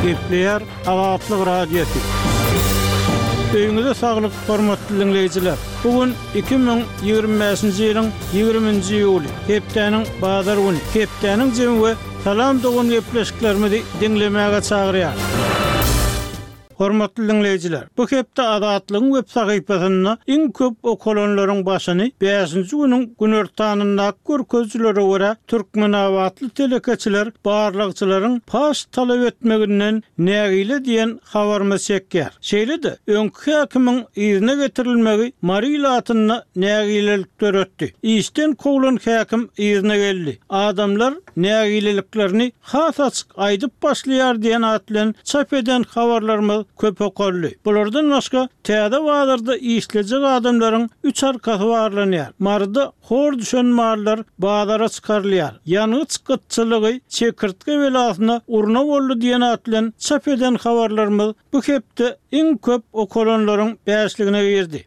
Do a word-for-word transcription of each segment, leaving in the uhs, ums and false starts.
Kepler Azatlyk Radiosu. Öňüňizde saglyk, hormatly dinleýijiler. Bugün iki bin ýygrimi beşinji ýylyň ýygrimiňji ýuly, hepdeniň bazar güni. Hepdeniň jemgy salam dogun gepleşiklerimizi dinlemäge çagyrýar. Hormatly dinleýijiler, bu hepde Azatlygyň web sahypasyna iň köp okulanlaryň başyny beşinji güniň günertanynda görkezlere görä türkmenawatly telekeçiler barlykçylaryň paş talap etmeginden nägile diýen habarmy çekýär. Şeýle-de öňkü häkimiň ýerine getirilmegi marilatyna nägilelik töretdi. İşden kowulan häkim ýerine geldi. Adamlar nägileliklerini has açyk aýdyp başlaýar diýen atlan çap eden habarlarmy köp okurly. Bulardan başga täze wagtlarda işlejek adamlaryň üç arkasy barlanýar. Marda hor düşen mallar bazara çykarylýar. Ýanyç gytçylygy çekirtge belasyna urna boldy diýen atlan çap eden habarlarymyz bu hepde iň köp okulanlaryň beşligine girdi.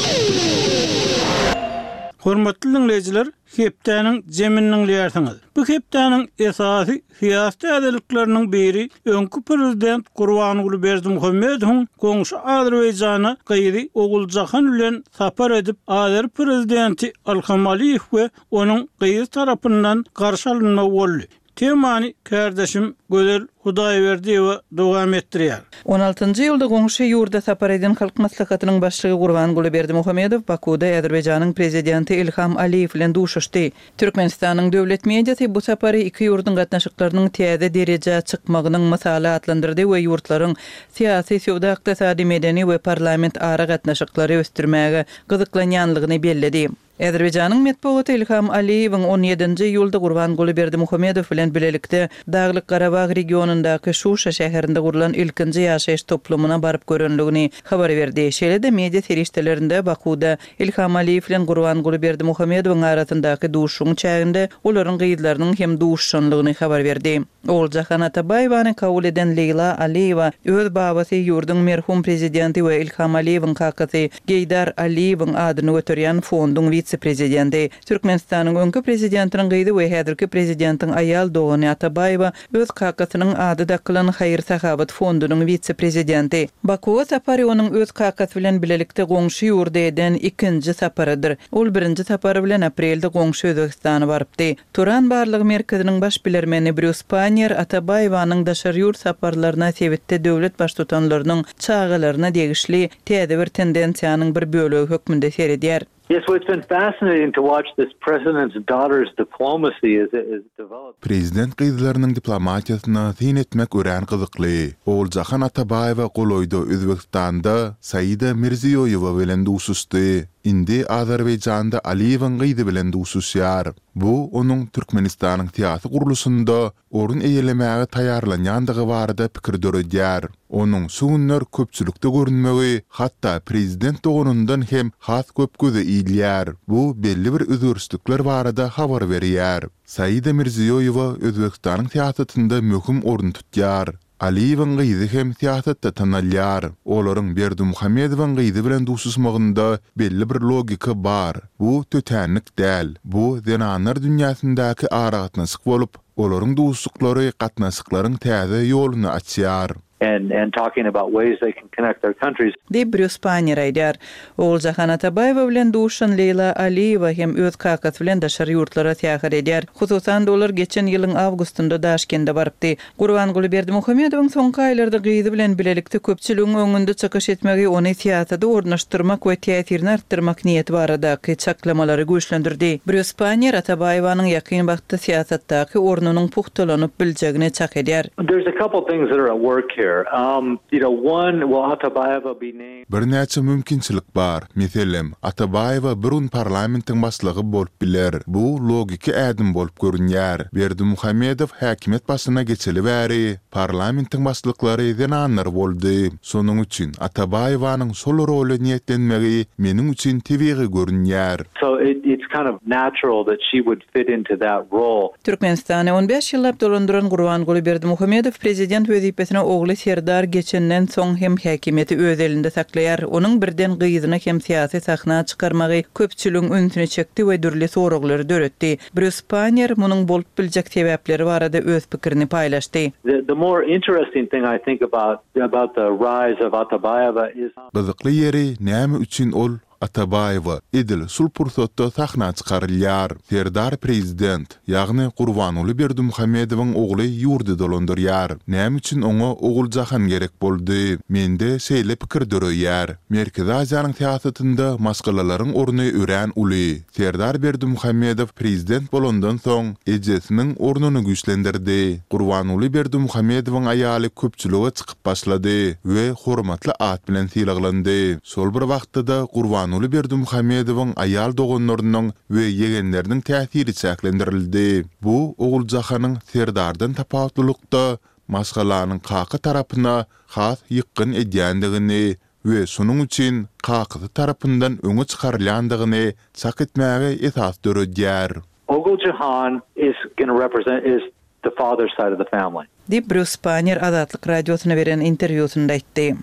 Hormatly dinleýijiler, hepdeniň jeminiň ýertiňiz. Bu hepdeniň esasy syýasy ädelikleriniň biri öňkü prezident Gurbanguly Berdimuhammedowyň goňşy Azerbaýjana gyýry Oguljahan bilen sapar edip Azer prezidenti Ilham Aliýew we onuň gyýy tarapyndan garşy alynmagy boldy. Temany kardeşim Gözel Hudaýberdiýew dowam etdirýär. on altynjy ýylda goňşy ýurda sapar eden halk maslahatynyň başlygy Gurbanguly Berdimuhammedow Bakuda Azerbaýjanyň prezidenti Ilham Aliýew bilen duşuşdy. Türkmenistanyň döwlet mediasy bu sapary iki ýurdun gatnaşyklarynyň täze derejä çykmagynyň misaly atlandyrdy we ýurtlaryň syýasy, sowda, ykdysady, medeni we parlament ara gatnaşyklary ösdürmäge gyzyklanýanlygyny belledi. Azerbaýjanyň metbuaty Ilham Aliýewiň on ýedinji ýylda Gurbanguly Berdimuhammedow bilen bilelikde Daglyk Garabag regionundaky Şuşa şäherinde gurulan ilkinji ýaşaýyş toplumuna baryp görenligini habar berdi. Şeýle-de media serişdelerinde Bakuda Ilham Aliýew bilen Gurbanguly Berdimuhammedowyň arasyndaky duşuň çäginde olaryň gyýdlarynyň hem duşşanlygyny habar berdi. Oguljahan Atabaýewanyň kabul eden Leyla Aliýewa öz babasy ýurdun merhum prezidenti we Ilham Aliýewiň kakasy Geýdar Aliýewiň adyny göterýän fonduň vice-prezidenti. Türkmenistanyň öňkü prezidentiniň gyýdy we häzirki prezidentiň aýal dogany Atabaýewa öz kakasynyň ady dakylan Haýyr Sahabat fondunyň vice-prezidenti. Bakuga sapary onuň öz kakasy bilen bilelikde goňşy ýurda eden ikinji saparydyr. Ol birinji sapary bilen aprelde goňşy Özbekistana barypdy. Turan barlygy merkeziniň baş bilermeni Bruce Panier Atabaýewanyň daşary ýurt saparlaryna sebitde döwlet baştutanlarynyň çağalaryna degişli täze bir tendensiýanyň bir bölegi hökmünde seredýär. Yes, well, it's been fascinating to watch this president's daughter's diplomacy as it is developed. Prezident gyzlarynyň diplomatiýasyna tyn etmek ören gyzykly. Oguljahan Atabaýewa goloýda Özbekistanda Saida Mirziýoýewa bilen duşuşdy. Indi Azerbaýjanda Aliýewiň gyýdy bilen duşuşýar. Bu onuň Türkmenistanyň syýasy gurulusynda orun eýelemäge taýýarlanýandygy barada pikir döredýär. Onuň suwunlar köpçülükde görünmegi, hatda prezident dogunundan hem has köp göze iýilýär. Bu belli bir özgürlükler barada habar berýär. Saida Mirziýoýewa Özbekistanyň syýasatynda möhüm orun tutýar. Aliýewiň gyýdy hem syýasatda tanalýar. Olaryň Berdimuhammedowyň gyýdy bilen duşuşmagynda belli bir logika bar. Bu tötänlik däl. Bu zenanlar dünýäsindaky aragatnaşyk bolup, olaryň duşuklary gatnaşyklaryň täze ýoluny açýar. And, and talking about ways they can connect their countries. De Bruce Panier aýdýar. Oguljahan Atabaýewa bilen duşan Leyla Aliýewa hem öz kakasy bilen daşary ýurtlara täýär edýär. Hususan dolar geçen ýylyň awgustynda Daşkende barypdy. Gurbanguly Berdimuhammedowyň soňky aýlarda gyýdy bilen bilelikde köpçüligiň öňünde çykyş etmegi ony syýasatda ornaşdyrmak we täsirini artdyrmak niýeti baradaky çaklamalary güýçlendirdi. Bruce Panier Atabaýewanyň ýakyn wagtda syýasatdaky ornunyň puhtalanyp biljegine çak edýär. There's a couple things that are at work here. Um, you know, one, will Atabaýewa be named? Bir näçe mümkinçilik bar. Meselem, Atabaýewa burun parlamentiň başlygy bolup biler. Bu logika ädim bolup görünýär. Berdimuhammedow häkimet başyna geçeli bäri parlamentiň başlyklary zenanlar boldy. Sonuň üçin Atabaýewanyň sol role niýetlenmegi meniň üçin tebigi görünýär. So it, it's kind of natural that she would fit into that role. Türkmenistany on beş ýyllap dolandyran Gurbanguly Berdimuhammedow prezident wezipesine ogly Serdar geçenden soň hem häkimeti öz elinde saklaýar. Onuň birden gyzyna hem siýasy sahna çykarmagy köpçüligiň öňüne çekdi we dürli soraglary döretdi. Bruce Banner munyň bolup biljek sebäpleri barada öz pikirini paýlaşdy. The, the more interesting thing I think about about the rise of Atabayeva is Gyzykly ýeri näme üçin ol Atabayeva edil sulpursotda sahna çykarylýar. Serdar prezident, ýagny Gurbanuly Berdimuhammedowyň ogly ýurdy dolandyrýar. Näme üçin oňa oguljahan gerek boldy? Mende şeýle pikir döreýär. Merkezi Aziýanyň siýasatynda maskalaryň orny ören uly. Serdar Berdimuhammedow prezident bolandan soň ejesiniň ornuny güýçlendirdi. Gurbanuly Berdimuhammedowyň aýaly köpçülige çykyp başlady we hormatly at bilen syýlaglandy. Sol bir wagtda Gurban Uli Berdimuhammedowyň aýal doganlarynyň we yegenleriniň täsiri çäklendirildi. Bu oguljakanyň Serdardan tapawatlykda masgalanyň kaky tarapyna has ýykyn edýändigini we şonuň üçin kaky tarapyndan öňe çykarylýandygyny çak etmäge esas döredýär. Oguljahan is going to represent is the father's side of the family. Dip Bruce Banner Adatlyk radiosyna beren interwýusynda aýtdy.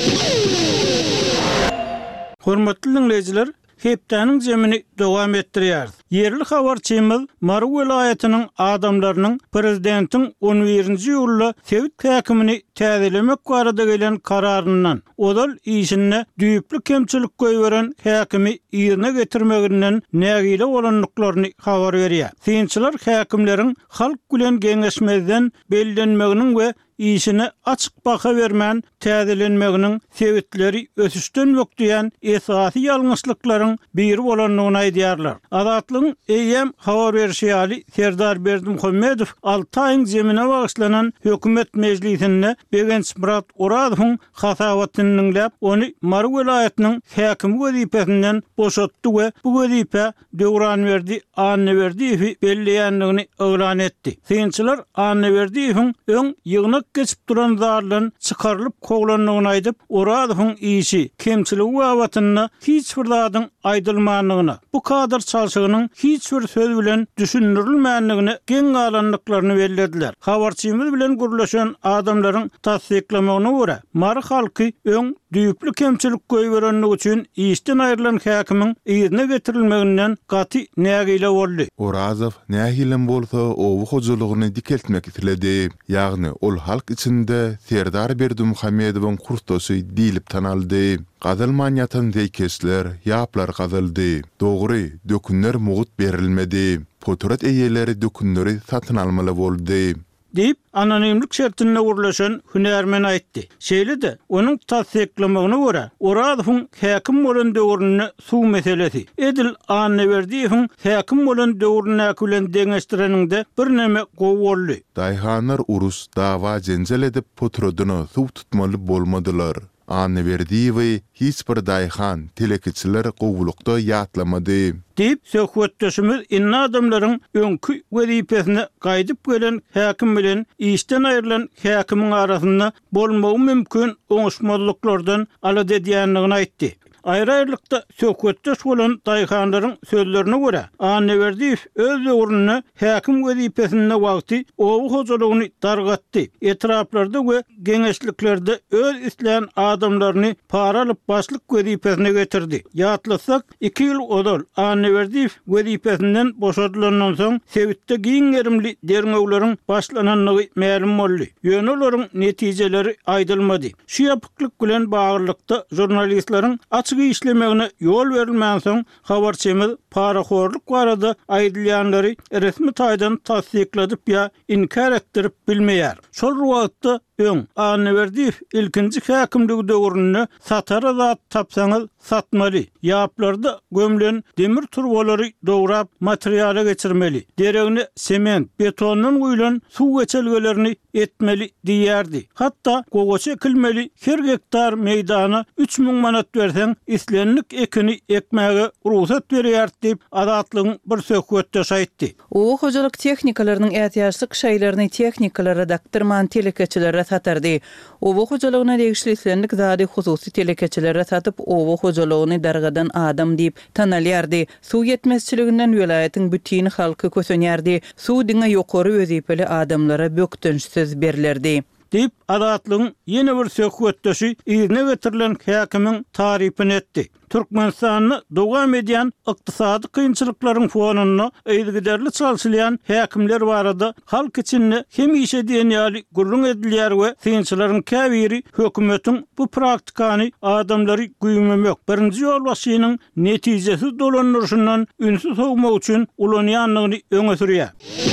Hormatly dinleyijiler, hepdäniň jemini dowam etdirýär. Yerli habarçymyz Maru welaýatynyň adamlarynyň prezidentiň on birinji ýylda Sewit häkimini täzelemek barada gelen kararyndan, odal işine düýüpli kemçilik goýberen häkimi ýerine getirmeginden nägile bolanlyklaryny habar berýär. Synçylar häkimleriň halk bilen geňeşmezden bellenmeginiň we işine açık baka vermän täzelenmeginiň sebäpleri ösüşden bökdiýän esasy ýalňyşlyklaryň biri bolanlygyny aýdýarlar. Adatlyň eýem habar berýäli Serdar Berdimuhammedow alty aýyň jemine bagyşlanan hökümet mejlisinde Begenç Murat Oradowyň hasawatyny dinläp, ony Maru welaýatynyň häkimi wezipesinden boşatdy we bu wezipe Döwranberdi Anneberdiýewi belleýändigini öňran etdi. Synçylar Anneberdiýewiň öň ýygnak geçip duran zarlan çıkarılıp koglanlygyny aýdyp, Oradowyň işi kemçiligi wawatyny hiç bir zadyň aýdylmanlygyny, bu kadar çalşygynyň hiç bir söz bilen düşündirilmänligini, geň galanlyklaryny bellediler. Habarçymyz bilen gurlaşan adamlaryň tasdiklamagyna görä, Mary halky öň düýüpli kemçilik goýberenligi üçin işden aýrylan häkimiň ýerine getirilmeginden gaty nägile boldy. Orazow nähilen bolsa owu hojalygyny dikeltmek istledi. Ýagny ol halk içinde Serdar Berdimuhammedowyň kurstosy diýilip tanaldy. Gazalmanyatan zeýkesler, ýaplar gazaldy. Dogry, dökünler mugut berilmedi. Poturat eýeleri dökünleri satyn almaly boldy. Deyip anonimlik şertine gurlaşan hünermen aýtdy. Şeýle-de onuň tasdiklamagyna görä, Oradowyň häkim bolan döwrüne suw meselesi edil Anneberdiýewiň häkim bolan döwrüne bilen deňeşdireninde bir näme gowy boldy. Daýhanlar urus, dawa jenjel edip potradyny suw tutmaly bolmadylar. Anneberdiýewi hiç bir daýhan telekiçiler gowulukda ýatlamady. Deyip söhbetdeşimiz inna adamlaryň öňkü wezipesine gaýdyp gelen häkim bilen işden aýrylan häkimiň arasynda bolmagy mümkin oňuşmazlyklardan alad edýändigini aýtdy. Aýry-aýrylykda söhbetdeş bolan daýhanlaryň sözlerine görä, Anneberdiýew öz döwrüne häkim wezipesinde wagty owu hojalygyny dargatdy. Etraplarda we geňeşliklerde öz isleýän adamlaryny para alyp başlyk wezipesine getirdi. Ýatlasak iki ýyl odal Anneberdiýew wezipesinden boşadylandan soň Sewitde giň gerimli derňewleriň başlananlygy ma'lum boldy. Ýönülaryň netijeleri aýdylmady. Şu ýapyklyk bilen baglykda jurnalistlaryň açyk işlemegine yol verilmän soň habarçymyz paraxorluk barada aýdylýanlary resmi taýdan tasdikladyp ýa inkar etdirip bilmeýär. Şol wagtda öň Anneberdiýew ilkinji häkimligi döwrüne satara zat tapsaňyz satmaly. Ýaplarda gömlen demir turbalary dograp materiýala geçirmeli. Deregine sement, betondan goýulan suw geçelgelerini etmeli diýerdi. Hatda gogoç ekilmeli, her hektar meýdana üç miň manat berseň islenlik ekini ekmäge ruhsat berýär diýip adatlygyň bir söhbetdeş aýtdy. O hojalyk tehnikalarynyň ätiýaçlyk şeýlerini tehnikalara daktyrman telekeçilere satardy. O hojalygyna degişli islenlik zady hususy telekeçilere satyp o hojalygyny dargadan adam diýip tanalýardy. Suw ýetmezçiliginden welaýatyň bütün halky kösenýärdi. Suw diňe ýokary wezipeli adamlara bökdünç söz berilerdi. deyip adatlygyň ýene bir söhbetdeşi ýerine getirilen häkimin tarypyny etdi. Türkmenistanyny dowam edýän ykdysady kynçylyklaryň fonuna eýdigiderli çalşylýan häkimler barada halk içinde hem işe diýen ýaly gurrun edilýär we synçylaryň käbiri hökümetiň bu praktikany adamlary güýmemek birinji ýol başynyň netijesi dolanýarşyndan ünsüz howmak üçin ulanýanlygyny öňe sürýär.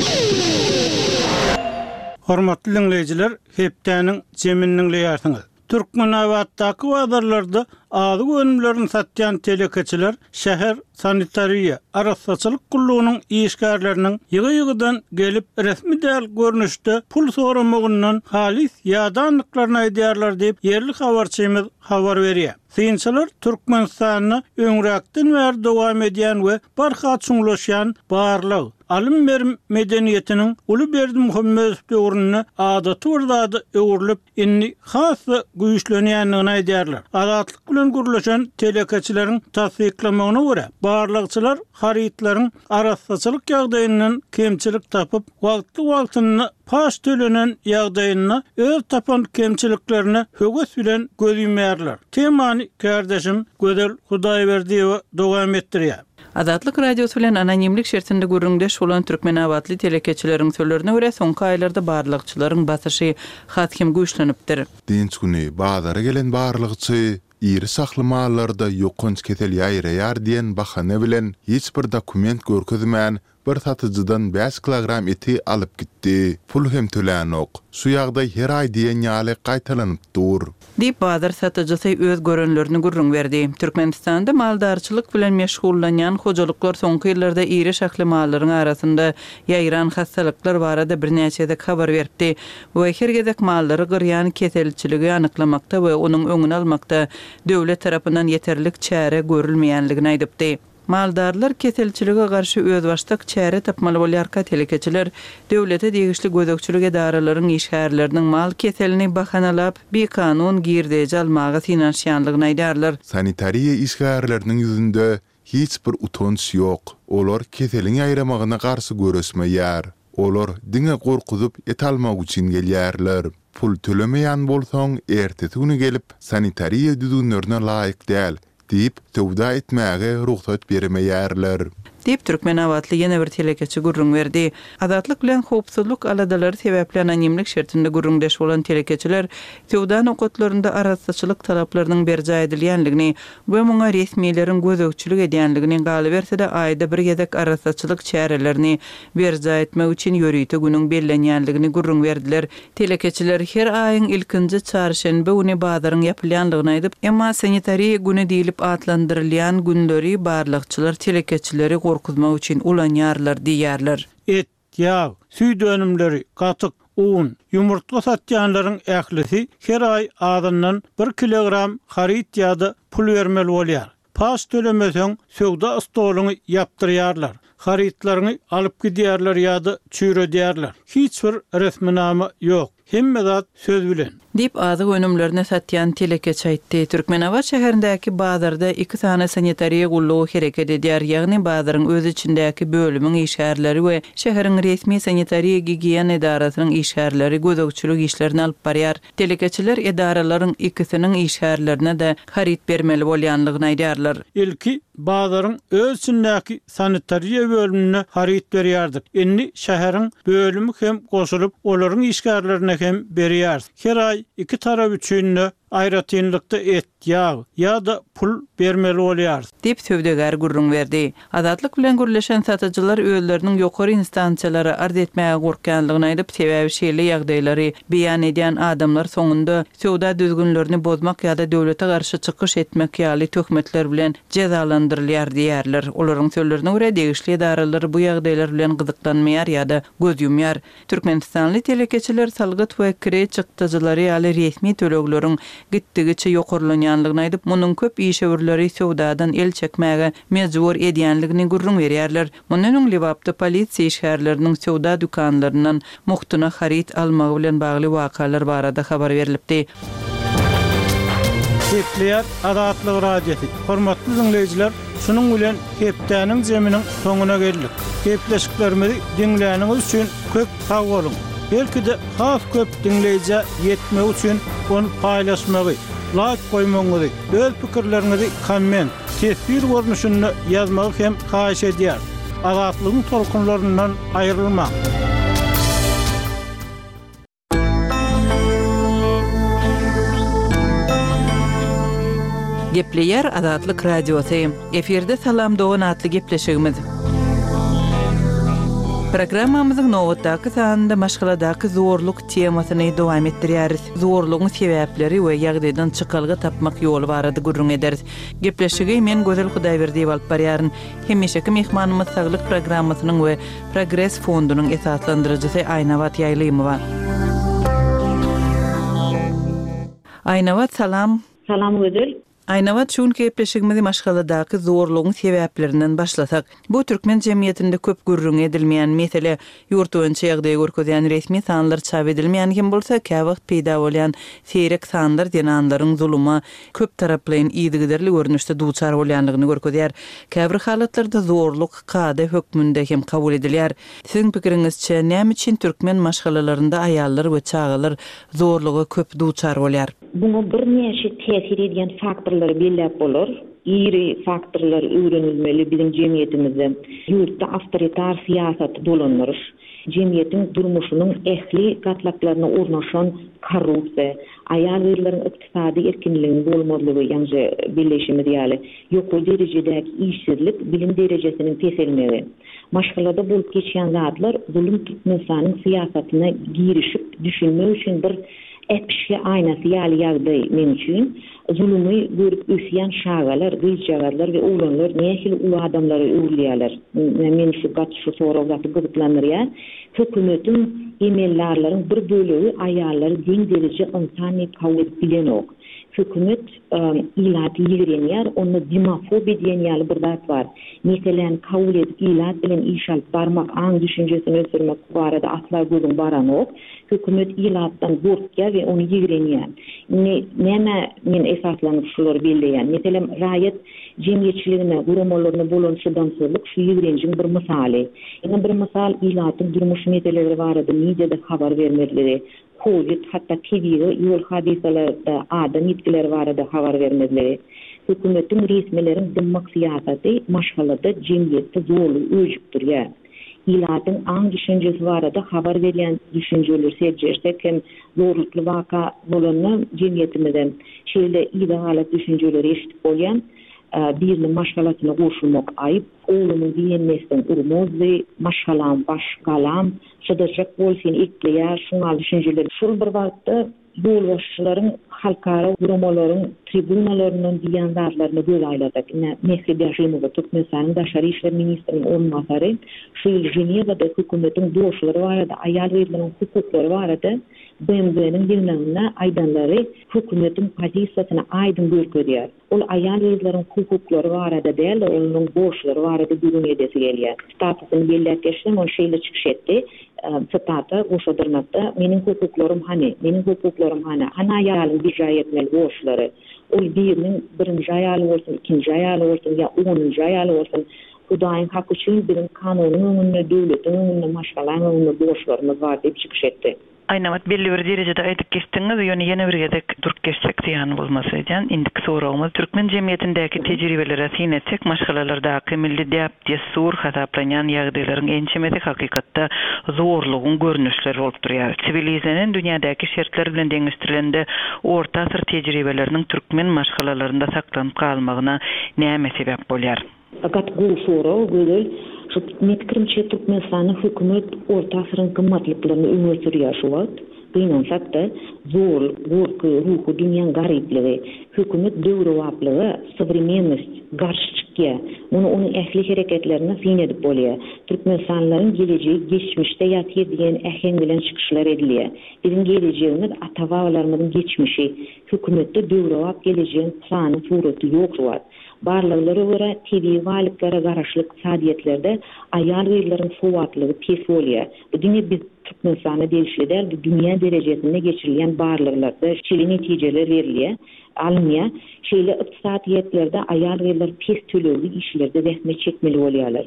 Hormatly dinleýijiler, hepdäniň jeminiň leýärsiňiz. Türkmenabatdaky wadarlarda adı önümlerini satyan telekeçiler şäher sanitariya arassaçylyk gullugynyň işgärleriniň ýygy-ýygydan gelip resmi däl görnüşde pul soramagyndan halis ýadanlyklaryny aýdýarlar diýip yerli habarçymyz habar berýär. Synçylar Türkmenistanyny öňräkden bäri dowam edýän we barha çuňlaşýan barlyg alym berim medeniýetiniň Ulyberdi Muhammedow döwrüne adaty wurdy öwrülip inni hasy güýçlenýänligini aýdýarlar. Adatlyk bilen gurulýan telekeçileriň tasdiklamagyna görä barlygçylar haritlaryň arassaçylyk ýagdaýyndan kemçilik tapyp wagtly wagtyny paş төлenen ýagdaýyna öz tapan kemçiliklerini höwes bilen gözüýmärler. Temany kardeşim Gödel Hudaýberdiýew dowam etdirýär. Adatlyk radiosu bilen anonimlik şertinde gurrundeş bolan Türkmenabatly telekeçileriň sözlerine görä soňky aýlarda barlygçylaryň basyşy hatkim güýçlenipdir. Dinç güni bazara gelen barlygçy iri saklı mallarda yokunç ketel ýaýraýar diýen bahane bilen hiç bir dokument görkezmän bir satyjydan beş kilogram eti alyp gitdi. Pul hem tölenok. Şu ýagdaý her aý diýen ýaly gaýtalanyp dur. Diýip bazar satyjysy öz görünlerini gurrun berdi. Türkmenistanda maldarçylyk bilen meşgullanýan hojalyklar soňky ýyllarda iri şakly mallaryň arasynda ýaýran hastalyklar barada birnäçe habar berdi. Bu hergedek mallary gyrýan ketelçiligi anyklamakda we onuň öňüni almakda döwlet tarapyndan ýeterlik çäre görülmeýänligini aýdypdy. Maldarlar ketelçilige garşy öz başlyk çäre tapmaly bolýarka telekeçiler döwlete degişli gözökçülük edaralaryň işgärleriniň mal ketelini bahanalap bir kanun girdeje almagy finansiýanlygyny aýdarlar. Sanitariya işgärleriniň ýüzünde hiç bir utanç ýok. Olar keteliň aýramagyna garşy görüşmeýär. Olar diňe gorkuzyp et almak üçin gelýärler. Pul tölemeýän bolsaň ertesi güni gelip sanitariya düzgünlerine laýyk däl diýip tövda etmäge ruhsat bermeýärler. Diýip Türkmenabatly ýene bir telekeçi gurrun berdi. Adatlyk bilen howpsuzlyk aladalary sebäpli anonimlik şertinde gurrundeş bolan telekeçiler tövdan okatlarynda arassaçylyk talaplarynyň berja edilýänligini we muňa resmiýetleriň gözökçülük edýänligini galy berse-de aýda bir gezek arassaçylyk çärelerini berja etmek üçin ýörüýte günüň bellenýänligini gurrun berdiler. Telekeçiler her aýyň ilkinji çarşembe güni bazaryň ýapylýanlygyny aýdyp, emma sanitariya güni diýilip adlandyrylýan günleri barlygçylar telekeçileri gorkuzmak üçin ulanýarlar diýerler. Et, ýağ, süý dönümleri, gatyk, un, yumurtla satýanlaryň ählisi her aý adamdan bir kilogram harit ýa-da pul bermeli bolýar. Pas tölemeseň söwda stoluny ýapdyrýarlar. Haritlaryny alyp gidýärler ýa-da çüýredýärler. Hiç bir resminama ýok. Hemme zat söz bilen. Dip adı önümlerine satýan telekeçi aýtdy. Türkmenabat şäherindäki bazarda iki tane sanitariya gullugy hereket edýär. Ýagny bazaryň öz içindäki bölümiň işgärleri we şäheriň resmi sanitariya gigiýen edarasynyň işgärleri gözökçülük işlerini alyp barýar. Telekeçiler edaralaryň ikisiniň işgärlerine de harit bermeli bolýanlygyny aýdýarlar. Ilki bazaryň öz içindäki sanitariya bölümine harit berýärdik. Indi şäheriň bölümi hem goşulyp olaryň işgärlerine hem berýär. Her aý iki tarap üçin aýratynlykda et, ýağ ýa-da pul bermeli bolýar. Dip sövdegar gurrun berdi. Adatlyk bilen gürleşen satyjylar öýleriniň ýokary instansiýalary arz etmäge gorkanlygyny aýdyp sebäbi şeýle ýagdaýlary beýan edýän adamlar soňunda sowda düzgünlerini bozmak ýa-da döwlete garşy çykyş etmek ýaly töhmetler bilen cezalandyrylýar diýerler. Olaryň sözlerine görä degişli edaralar bu ýagdaýlar bilen gyzyklanmaýar ýa-da göz ýumýar. Türkmenistanly telekeçiler salgyt we kire çykdyjylary ýaly resmi tölegleriň gitdigiçe ýokarlanýanlygyny aýdyp, munyň köp işewirleri sowdadan el çekmäge mejbur edýänligini gurrun berýärler. Mundan öň Liwapda polisiýa işgärleriniň sowda dükanlaryndan muhtyna harit almagy bilen bagly wakalar barada habar berilipdi. Hepleýär Adatlyk radiosu. Hormatly dinleýijiler, şunuň bilen hepdäniň jeminiň soňuna geldik. Hepleşiklerimizi dinläniňiz üçin köp sag bolun. belki de has köp dinleyici yetmek üçün onu paylaşmagy, like koymagy, öz pikirlerinizi komment, tesbir görnüşünü yazmagy hem haýyş edýär. Azatlygyň tolkunlaryndan aýrylmak. Gepleyer Azatlyk Radiosu. Eferde salam doğan atly gepleşigimiz. Programmamyzyň nowatdaky sanynda maşgaladaky zorluk temasyny dowam etdirýäris. Zorlugyň sebäpleri we ýagdaýdan çykalgy tapmak ýoly barady gurrun ederiz. Gepleşigi men Gözel Hudaýberdiýew alyp barýaryn. Hemişeki mehmanymyz saglyk programmasynyň we Progress fondunyň esaslandyrjysy Aýnawat Ýaýlymowa. Aýnawat, salam. Salam Gözel. Aýnawat, şuň gepleşigimizi maşgaladaky zorlugyň sebäplerinden başlasak. Bu türkmen jemgyýetinde köp gurrun edilmeýän mesele ýurt boýunça ýagdaý görkezýän resmi sanlar çap edilmeýän kim bolsa, käwagt peýda bolýan seýrek sanlar denanlaryň zuluma köp taraplyň ýygyderli görnüşde duçar bolýanlygyny görkezýär. Käbir halatlarda zorluk kade hökmünde hem kabul edilýär. Siziň pikiriňizçe näme üçin türkmen maşgalalarynda aýallar we çagalar zorlugy köp duçar bolýar? Buňa bir näçe täsir edýän faktorlar belläp bolar. Iri faktorlar öwrenilmeli bizim jemgyýetimizde. Ýurtda awtoritar siýasat dolanýar. Jemgyýetiň durmuşynyň ähli gatlaklaryna urnaşan korrupsiýa, aýal erleriň ykdysady erkinliginiň bolmadygy, ýani birleşimi diýeli, ýokary derejedäki işsizlik, bilim derejesiniň teselmegi. Maşgalada bolup geçýän zatlar zulüm türkmenistanyň siýasatyna girişip düşünmek üçin bir etmişke aynası ýaly ýagdaý men üçin zulümy görüp ösýän şagalar, gyýjagarlar we oğlanlar nähil uly adamlary öwrülýärler. Men şu gat şu sorawaty gyzyklanýar. Hökümetiň emellarlaryň bir bölegi aýallary diň derejede insany kabul bilen ok. Hökümet ilat ýigrenýär, onu dimafobi diýen ýaly bir zat bar. Meselen kabul edip ilat bilen iş alyp barmak, aň düşünjesini ösürmek barada asla gözüň baran ok. Hökümet ilatdan gorkýar we onu ýigrenýär. Näme men esaslanyp şular belleýän. Meselen raýat jemgyýetçiligine, guramalaryna bolan şydamsızlyk şu ýigrenjiň bir misaly. Ýa bir misal ilatyň durmuş meselelери barada mediada habar bermedileri. Covid hatta T V'de yol hadiselerinde adam yetkileri barada habar vermedileri. Hökümetin resmilerin dımmak siyaseti maşgalada jemgyýetde zorlu öýjükdirýär. İlatyň aň düşünjesi barada habar berýän düşünjeler sejersek hem zorlukly waka bolanyň jemgyýetimizden şeýle idealat düşünjeleri eşitip bolýan birni maşgalatyna goşulmak aýyp, oğluny diýenmesden urmozy, maşgalam başgalam, şadajak bolsyn ekleýär, şuňa düşünjeler. Şol bir wagtda ýolbaşçylaryň halkara guramalaryň tribunalarynyň diýen zatlaryny göz aýladyk. Mehri Berjimowa Türkmenistanyň daşary işler ministriniň ornbasary şu Jenewada hökümetiň doşlary barada, aýal erleriň hukuklary barada B M W'niň dilnämine aýdanlary hökümetiň pozisiýasyna aýdyn görkezýär. Ol aýal erleriň hukuklary barada däl, onuň borçlary barada görün edesi gelýär. Statusyny bellätgeşden o şeýle çykyş etdi. Citata goşadyrmakda meniň hukuklarym hany, meniň hukuklarym hany, ana ýaly bir jaýetmeli borçlary. Ol biriniň birinji ýaly bolsun, ikinji ýaly bolsun, ýa onunji ýaly bolsun, Hudaýyň hak üçin biziň kanunyň öňünde, döwletiň öňünde maşgalaryň öňünde borçlarymyz bar diýip çykyş etdi. Aýnawat belli bir derejede aýdyp geçdiňiz, ýöne ýene bir gedek durup geçsek diýen bolmasy diýen. Indiki sorawymyz türkmen jemgyýetindäki tejribeleri syn etsek, maşgalalardaky milli däp desur hasaplanýan ýagdaýlaryň ençemesi hakykatda zorlugyň görnüşleri bolup durýar. Sivilizasiýanyň dünýädäki şertler bilen deňişdirilende orta asyr tejribeleriniň türkmen maşgalalarynda saklanyp kalmagyna näme sebäp bolýar? Fakat bu soru gözel şu metkirimçe Türkmenistanyň hökümet orta asyryň gymmatlyklaryny öňe sürýär şu wagt. Gynansak da zor, gorky, ruhu dünýäň garypligi, hökümet döwrewaplygy, современность, garşçykya, muny onuň ähli hereketlerine syn edip bolýar. Türkmenistanyň gelejegi geçmişde ýatyr diýen ähen bilen çykyşlar edilýär. Biziň gelejegimiz ata-babalarymyzyň geçmişi, hökümetde döwrewap gelejegiň plany, suraty ýok. Barlyklara görä T V walyklary garaşlyk sadiýetlerde aýal erleriň sowatlygy pes bolýar. Bu diňe biz Türkmenistanyň delişlerde dünýä derejesinde geçirilýän barlyklarda şeýle netijeler berilýär. Almanya şeýle ykdysadyýetlerde aýal erler pes tölegli işlerde zähmet çekmeli bolýarlar.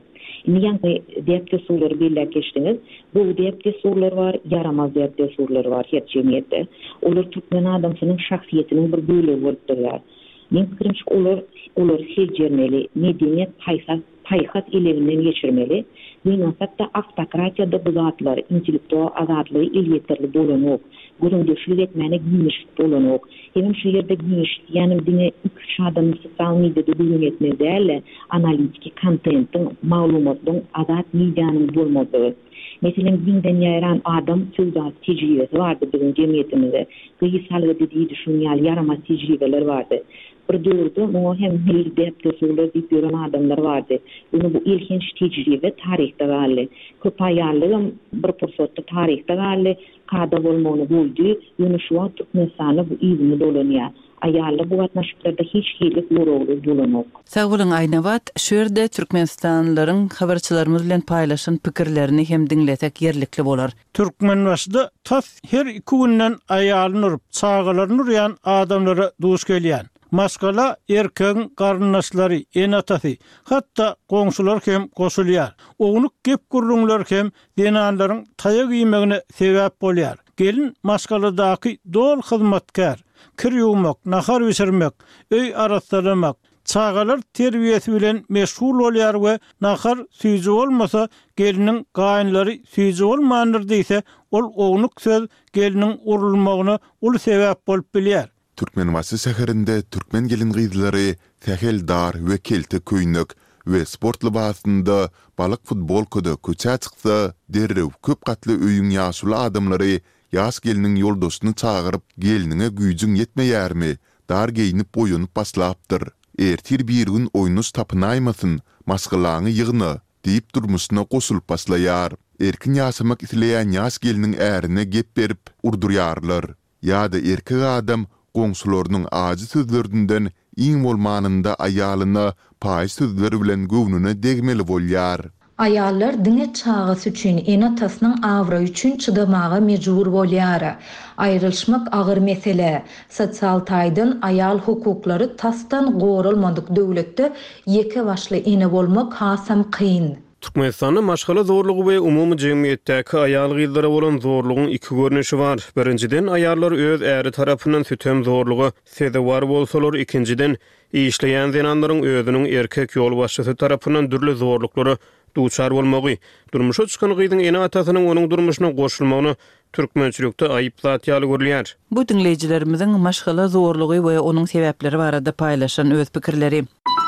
Niyan depte sular billa geçtiniz. Bu depte sular var, yaramaz depte sular var her cemiyette. Olar Türkmen adamsının şahsiyetinin bir bölüğü bolupdurlar. Men fikrimçe olar olar sejermeli, medeniyet payhas payhas elevinden geçirmeli. Dünyasatta автократияда bu zatlar intellektual azadlığı il yeterli bolanok. Gurundöşlük etmene giymiş bolanok. Hem şu yerde giymiş, yani dine üç adamı sosyal medyada bölüm etmez değerli analitik kontentin, malumatın azad medyanın bolmadığı. Mesela dinden yayran adam sözat tecrübesi vardı bizim cemiyetimizde. Gıyısalgı dediği düşünüyal yaramaz tecrübeler vardı. Bir dördü bu hem milli deptesular deyip gören adamlar vardı. Bunu bu ilginç tecrübe tarihte galli. Köpayarlığım bir fırsatta tarihte galli. Kada olmanı buldu. Bunu şu an Türkmenistan'da bu izini dolanıyor. Ayarlı bu atnaşıklarda hiç hilik uğrağı dolanok. Sağ olun Aynavat, şöyle Türkmenistanlıların haberçilerimiz bilen paylaşan pikirlerini hem dinletek yerlikli bolar. Türkmenbaşyda tas her iki günden ayalınıp, çağalarını uyan adamlara duş gelýän. Maskala erkeğin karnasları, en atası, hatta komşular hem koşulýar. Oğunuk gep gurrunlar hem denanların taya giymegine sebep bolýar. Gelin maskaladaki dol hizmetkar, kir yumak, nahar biçirmek, öy arattalamak, çağalar terbiyesi bilen meşgul bolýar we nahar süýji bolmasa gelinin gaýynlary süýji bolmandyr diýse, ol oğunuk söz gelinin urulmagyna ul sebep bolup bilýär. Türkmenbaşy şäherinde türkmen gelin gyzlary tähel dar we kelte köýnük we sport libasynda balyk futbol köde köçä çyksa derrew köp gatly öýüň ýaşuly adamlary ýaş geliniň ýoldaşyny çağıryp gelinine güýjüň ýetmeýärmi dar geýinip boýunyp baslapdyr. Ertir bir gün oýnus tapynaýmasyn, maskalaňy ýygyny diýip durmuşyna goşulyp baslaýar. Erkin ýaşamak isleýän ýaş geliniň ärine gep berip urdurýarlar. Ýa-da erkek adam goňsularynyň azy sözlerinden iň bolmanynda aýalyna paýy sözleri bilen göwnüne degmeli bolýar. Ayallar dine çağısı üçün en atasının avra üçün çydamağa mecbur bolýar. Ayrılşmak ağır mesele. Sosial taýdan ayal hukuklary tasdan gorulmadyk döwletde ýeke başly ene bolmak hasam kyn. Türkmenistan'da maşgala zorluğu we umumy jemgyýetdäki ayal gyzlara bolan zorlugyň iki görnüşi bar. Birinciden ayallar öz äri tarapyndan sütem zorlugy seze bar bolsalar, ikinciden işleýän zenanlaryň özüniň erkek ýolbaşçysy tarapyndan dürli zorluklary duçar bolmagy. Durmuşa çykan gyzyň ene atasynyň onuň durmuşyna goşulmagyny türkmençilikde aýyplat ýaly görülýär. Bu dinleýijilerimiziň maşgala zorlugy we onuň sebäpleri barada paýlaşan öz pikirleri.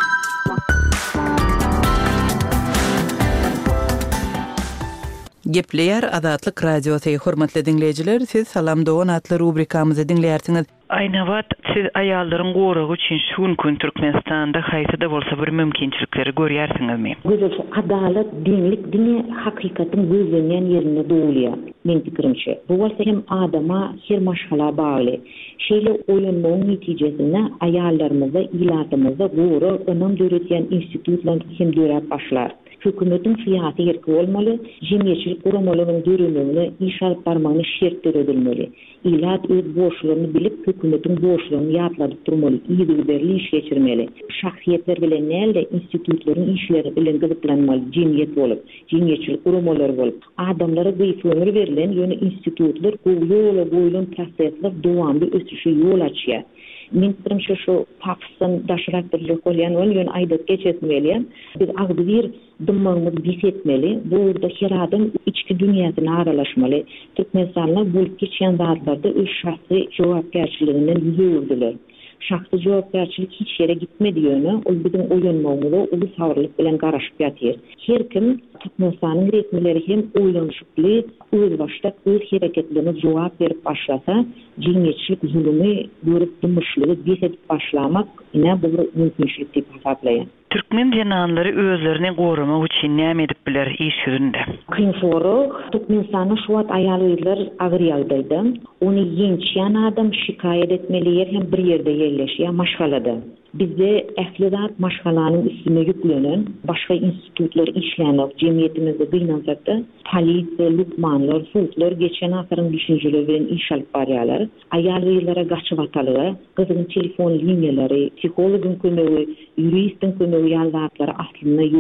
Gepleýär Azatlyk radiosyny hormatly dinleýijiler, siz Salam Dogan atly rubrikamyzy dinleýärsiňiz. Aynavat, siz ayalların goragy üçin şunkun Türkmenistanda haýsy bolsa bir mümkinçilikleri görýärsiňizmi? Gözel adalet, dinlik, dine hakikatin gözlenýän ýerinde dowulýar. Men pikirimçe. Bu bolsa hem adama her maşgala bagly. Şeýle oýunmagyň netijesinde ayallarymyza, ilatymyza gora önem döretýän institutlar hem dörep başlar. Hükümetin siyasi yerki olmalı, cemiyetçilik kuramalarının dörümünü, iş alıp barmağını şertler edilmeli. İlat öz boşluğunu bilip hükümetin boşluğunu yatladıp durmalı, iyi güberli iş geçirmeli. Şahsiyetler bilen nelde institutların işleri bilen gıdıklanmalı, cemiyet olup, cemiyetçilik kuramaları olup. Adamlara gıyıf ömür verilen yönü institutlar, yola boyulun prosesler devamlı ösüşü yol açıyor. Men fikrimçe şu Pakistan daşıraktırlık olyan ol yön aydat geçetmeli. Biz agdy bir dymmagymy bis etmeli. Burada her adam içki dünýäsyna aralaşmaly. Türkmenistanlar bolup geçen zatlarda öz şahsy jogapkärçiliginden ýöwürdiler. Şahsy jogapkärçilik hiç yere gitmedi ýöne. Ol bizim oýunmagyny uly savrlyk bilen garaşyp ýatyr. Her kim Türkmenistanyň resmileri hem oýlanşykly, öz başda öz hereketlerine jogap berip başlasa, cemiyetçilik zulümi görüp durmuşlygy bis edip başlamak ine bu mümkinçilik diýip hasaplaýar. Türkmen zenanlary özlerini goramak üçin näme edip biler iş ýüzünde? Kyn soruk, Türkmenistanyň şu wagt aýallar agyr ýagdaýda, ony ýençýän adam şikaýet etmeli ýer hem bir ýerde ýerleşýär, maşgalada. Bizde ählidat maşgalanyň üstüne ýüklenen başga institutlar işlänok jemiýetimizde gynanjakda polisiýa, lukmanlar, sultlar geçen asyryň düşünjeleri bilen iş alyp barýarlar. Aýallara gaçyp atalygy, gyzyň telefon liniýalary, psihologyň kömegi, ýuristin kömegi ýaldatlary aslynda ýok.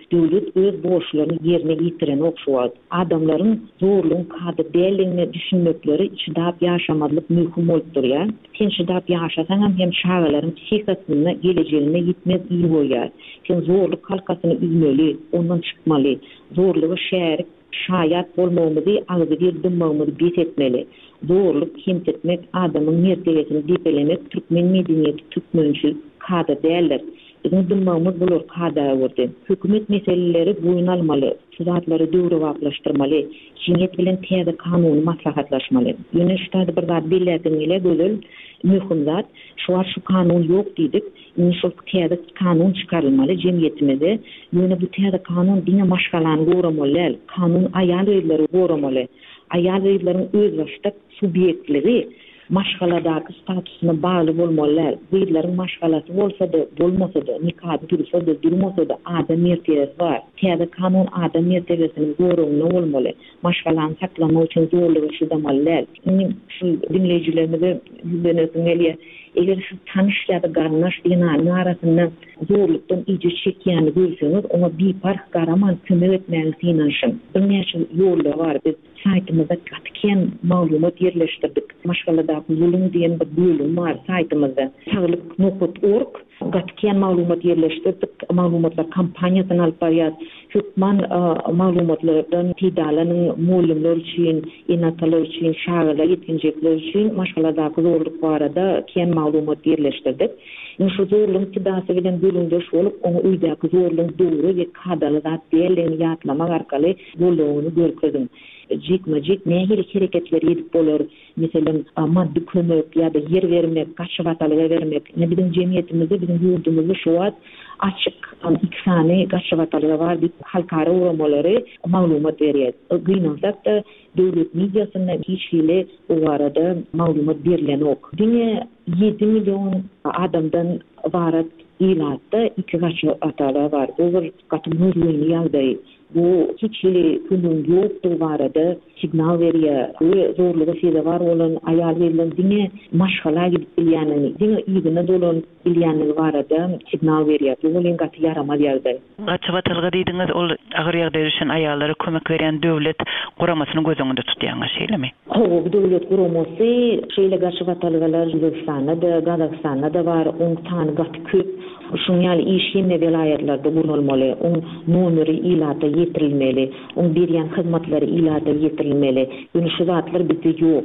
Döwlet öz borçlaryny ýerine ýitiren okşuwat. Adamlaryň zorlugyň kady dälligini düşünmekleri içidap ýaşamadyk mümkin bolupdyr ýa. Sen çydap ýaşasaň hem şagalaryň psihikasyna, gelejegine gitmez iyi bolýar. Sen zorluk halkasyny üzmeli, ondan çykmaly. Zorlugy şärik, şaýat bolmagymyzy, agzy bir dymagymyzy bet etmeli. Zorluk himtetmek, adamyň mertebesini dipelemek, türkmen medeniýeti, türkmençilik kada däldir. Bizim dymagymyz bolar kada berdi. Hökümet meseleleri boyun almaly, sudatlary döwre wagtlaşdyrmaly, jemgyýet bilen täze kanuny maslahatlaşmaly. Ýöne şuňda bir zat bellädim ile gözel mühim zat, şu şu kanun ýok diýdik. Ýöne şu täze kanun çykarylmaly jemgyýetimizde. Ýöne bu täze kanun diňe maşgalany goramaly, kanun aýal öýleri goramaly. Aýal öýlerini öz başda subýektligi maşgaladaky statusyna bagly bolmalylar. Beýlerin maşgalasy bolsa-da, bolmasa-da, nikah dursa-da, durmasa-da adam mertebesi bar. Täze kanun adam mertebesini gorawyna bolmaly. Maşgalany saklamak üçin zorlugy şudamalylar. Indi şu dinleýijilerimize ýüzlenýän gelýär. Eger şu tanış ýa-da garnaş dinaň arasynda zorlukdan iýje çekýäni görseňiz, ona bir park garaman kömek etmäni synanşyn. Bir näçe ýollar bar. Biz saytymyzda gatken maglumat ýerleşdirdik. Maşgaladaky zulüm diýen bir bölüm bar saytymyzda. saglyk nokta org gatken maglumat ýerleşdirdik. Maglumatlar kampaniýasyny alyp barýar. Hükman maglumatlardan tidalanyň mulimler üçin, enatalar üçin, şagalar ýetginjekler üçin maşgaladaky zorluk barada ken maglumat ýerleşdirdik. Şu zorlugyň tidasy bilen bölündeş bolup, onu öýdäki zorlugyň döwri we kadaly zat diýerlerini ýatlamak arkaly bolugyny görkezdim. Jikmajik nähili hereketler edip bolar. Meselem maddi kömek ýa-da yer bermek, gaçywatalga bermek. Ne bizim jemgyýetimizde, bizim ýurdumyzda şu wagt açyk iki sany gaçywatalga bar diýip halkara uramalary maglumat berýär. Gynansak da döwlet mediasyna hiç hile o arada maglumat berilen ok. Diňe ýedi milyon adamdan ibaret ilatda iki gaçywatalga bar. Olar gatymyzlyny ýagdaý. Bu hiç hili günün ýokdy barada signal berýär. Bu zorlugy sede var bolan aýal berilen diňe maşgala gidip bilýänini, diňe ýygyna dolan bilýänini barada signal berýär. Bu bolan gaty ýaramal ýagdaý. Gaçywatalga diýdiňiz, ol agyr ýagdaý üçin aýallary kömek berýän döwlet guramasyny gözüňde tutýan şeýlemi? Hawa bu döwlet guramasy şeýle gaçywatalgalar Özbekistanda da, Gazakstanda da bar, on tany gaty köp. Şuň ýaly iş ýene vilayetlerde gurulmaly, on nomeri ilata ýetirilmeli, on berýän hyzmatlary ilata ýetirilmeli. Ýöne şu zatlar bizde ýok.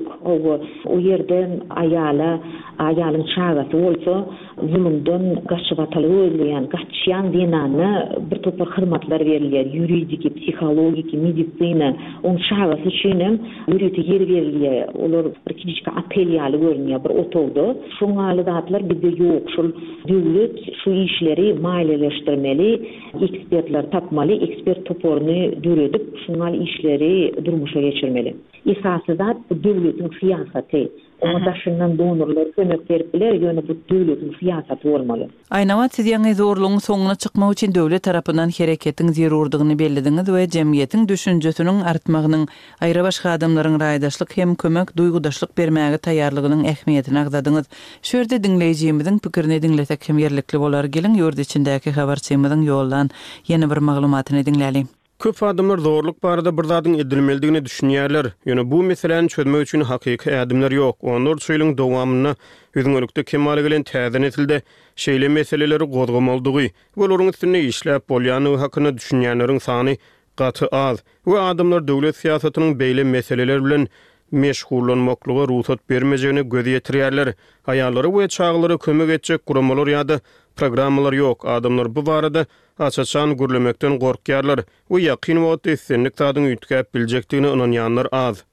O ýerde aýala, aýalyň çagasy bolsa, zulümden gaçywatal öýleýän, gaçýan dinany bir topar hyzmatlar berilýär, ýuridik, psihologik, medisina, on çagasy üçin ýuridik yer berilýär. Olar bir kiçik apel ýaly görünýär, bir otowda. Şoňa zatlar bizde ýok. Şol döwlet şu işleri maliyeleştirmeli, ekspertler tapmaly, ekspert toporuny döredip, şuňal işleri durmuşa geçirmeli. Esasy zat bu döwletiň siýasaty. Ona daşyndan donorlar kömek beripler, ýöne bu döwletiň siýasaty bolmaly. Aýnawat siz ýaňy zorlugyň soňuna çykmak üçin döwlet tarapyndan hereketiň zerurdygyny bellidiňiz we jemgyýetiň düşünjesiniň artmagynyň, aýra başga adamlaryň raýdaşlyk hem kömek duýgudaşlyk bermäge taýýarlygynyň ähmiýetini agdadyňyz. Şu ýerde dinleýijimiziň pikirini dinletek hem ýerlikli bolar. Gelin ýurt içindäki habarçymyzyň ýoldan ýene bir maglumatyny dinläli. Köp adamlar zorluk barada bir zadyň edilmelidigini düşünýärler. Ýöne bu meseleni çözmek üçin hakyky adamlar ýok. Onlar söýleň dowamyny özüňlükde kemaly gelen täzen etildi. Şeýle meseleleri gozgamalydygy, olaryň üstüne işläp bolýany hakyny düşünýänleriň sany gaty az. Bu adamlar döwlet siýasatynyň beýle meseleler bilen meşgullanmaklyga ruhsat bermejegini göz ýetirýärler. Aýallary we çaglary kömek etjek guramalar ýa-da programmalar ýok. Adamlar bu barada açaçan gürlemekden gorkýarlar. Bu ýakyn wagt essenlik tadyň üýtgäp biljekdigini inanýanlar az.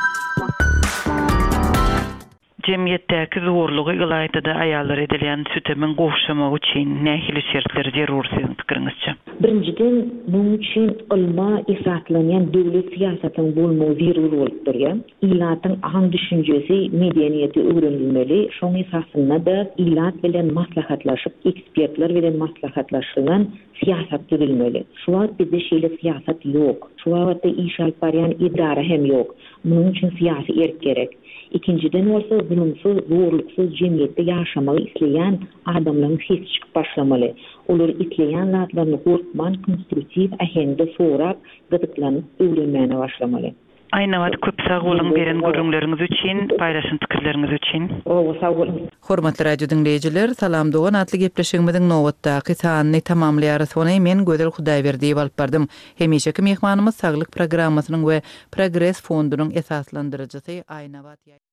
Jemgyýetdäki zorlugy ýylaýda aýallar edilen sütemin gowşamak üçin nähili şertleri zerur sizin pikiriňizçe? Birinciden, bunun üçin ilma esaslanýan döwlet siýasatynyň bolmagy zerur bolupdyr. Ilatyň aham düşünjesi, medeniýeti öwrenilmeli. Şoň esasynda da ilat bilen maslahatlaşyp, ekspertler bilen maslahatlaşylan siýasat düzülmeli. Şu wagt bizde şeýle siýasat ýok. Şu wagtda iş alyp barýan idara hem ýok. Bunun üçin siýasy erk gerek. İkinciden bolsa zulümsiz, zorluksuz jemgyýetde ýaşamagy isleýän adamlaryň his çykyp başlamaly. Olar isleýän zatlaryny gorkman, konstruktiw ahende sorap, gyzyklanyp öwrenmäne başlamaly. Ayna wat köp sag bolun beren görüňleriňiz üçin, paýlaşan pikirleriňiz üçin. O sag bolun. Hormatly radio dinleýijiler, salam dogan atly gepleşigimiziň nowatdaky sanyny tamamlaýar sony men Gözel Hudaýberdi alyp bardym. Hemişeki mehmanymyz saglyk programmasynyň we Progress fondunyň esaslandyrjysy Ayna wat